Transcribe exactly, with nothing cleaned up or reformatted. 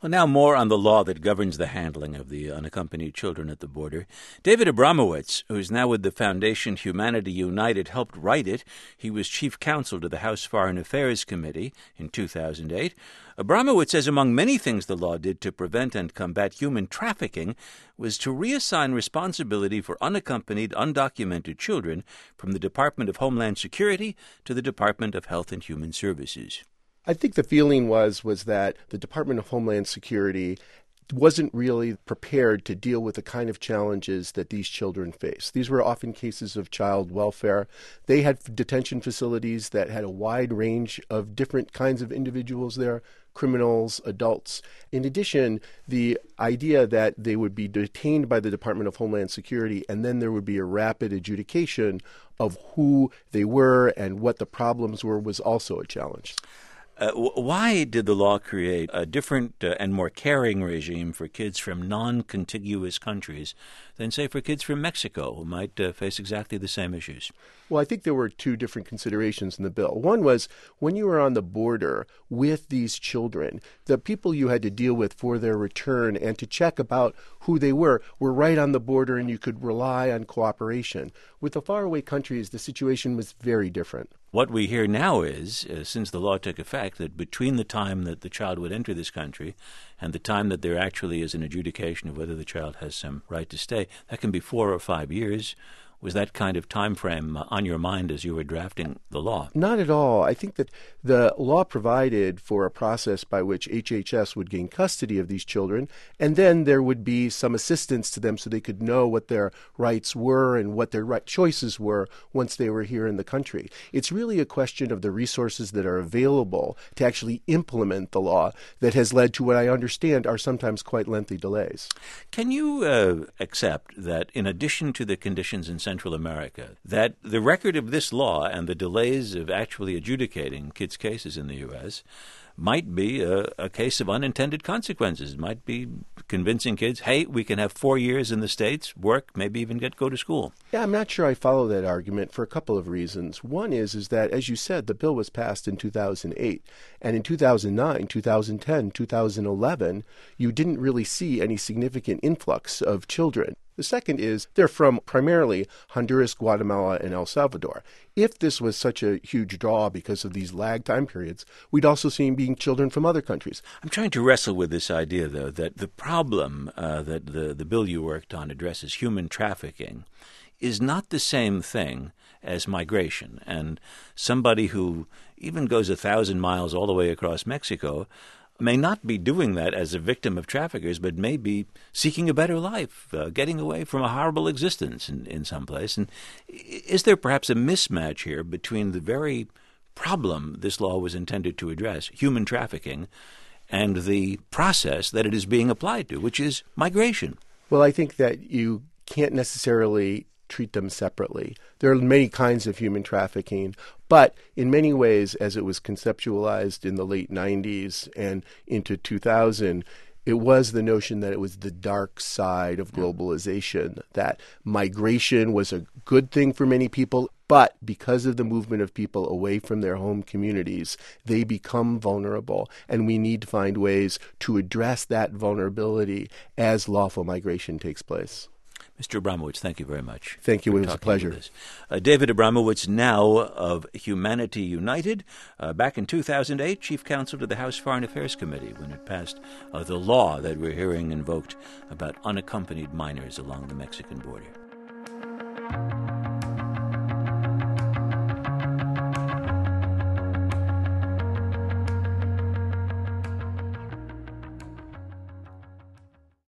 Well, now more on the law that governs the handling of the unaccompanied children at the border. David Abramowitz, who is now with the Foundation Humanity United, helped write it. He was chief counsel to the House Foreign Affairs Committee in two thousand eight. Abramowitz says among many things the law did to prevent and combat human trafficking was to reassign responsibility for unaccompanied, undocumented children from the Department of Homeland Security to the Department of Health and Human Services. I think the feeling was was that the Department of Homeland Security wasn't really prepared to deal with the kind of challenges that these children face. These were often cases of child welfare. They had detention facilities that had a wide range of different kinds of individuals there, criminals, adults. In addition, the idea that they would be detained by the Department of Homeland Security and then there would be a rapid adjudication of who they were and what the problems were was also a challenge. Uh, why did the law create a different uh, and more caring regime for kids from non-contiguous countries than, say, for kids from Mexico, who might uh, face exactly the same issues? Well, I think there were two different considerations in the bill. One was when you were on the border with these children, the people you had to deal with for their return and to check about who they were were right on the border, and you could rely on cooperation. With the faraway countries, the situation was very different. What we hear now is, uh, since the law took effect, that between the time that the child would enter this country and the time that there actually is an adjudication of whether the child has some right to stay, that can be four or five years. Was that kind of time frame uh, on your mind as you were drafting the law? Not at all. I think that the law provided for a process by which H H S would gain custody of these children, and then there would be some assistance to them so they could know what their rights were and what their right choices were once they were here in the country. It's really a question of the resources that are available to actually implement the law that has led to what I understand are sometimes quite lengthy delays. Can you uh, accept that in addition to the conditions in Central America, that the record of this law and the delays of actually adjudicating kids' cases in the U S might be a, a case of unintended consequences? It might be convincing kids, hey, we can have four years in the States, work, maybe even get go to school. Yeah, I'm not sure I follow that argument for a couple of reasons. One is, is that, as you said, the bill was passed in two thousand eight. And in two thousand nine, two thousand ten, two thousand eleven, you didn't really see any significant influx of children. The second is they're from primarily Honduras, Guatemala, and El Salvador. If this was such a huge draw because of these lag time periods, we'd also see being children from other countries. I'm trying to wrestle with this idea, though, that the problem uh, that the, the bill you worked on addresses, human trafficking, is not the same thing as migration. And somebody who even goes a thousand miles all the way across Mexico may not be doing that as a victim of traffickers, but may be seeking a better life, uh, getting away from a horrible existence in, in some place. And is there perhaps a mismatch here between the very problem this law was intended to address, human trafficking, and the process that it is being applied to, which is migration? Well, I think that you can't necessarily treat them separately. There are many kinds of human trafficking, but in many ways, as it was conceptualized in the late nineties and into two thousand, it was the notion that it was the dark side of globalization, that migration was a good thing for many people, but because of the movement of people away from their home communities, they become vulnerable, and we need to find ways to address that vulnerability as lawful migration takes place. Mister Abramowitz, thank you very much. Thank you. It was a pleasure. Uh, David Abramowitz, now of Humanity United, uh, back in two thousand eight, chief counsel to the House Foreign Affairs Committee when it passed uh, the law that we're hearing invoked about unaccompanied minors along the Mexican border.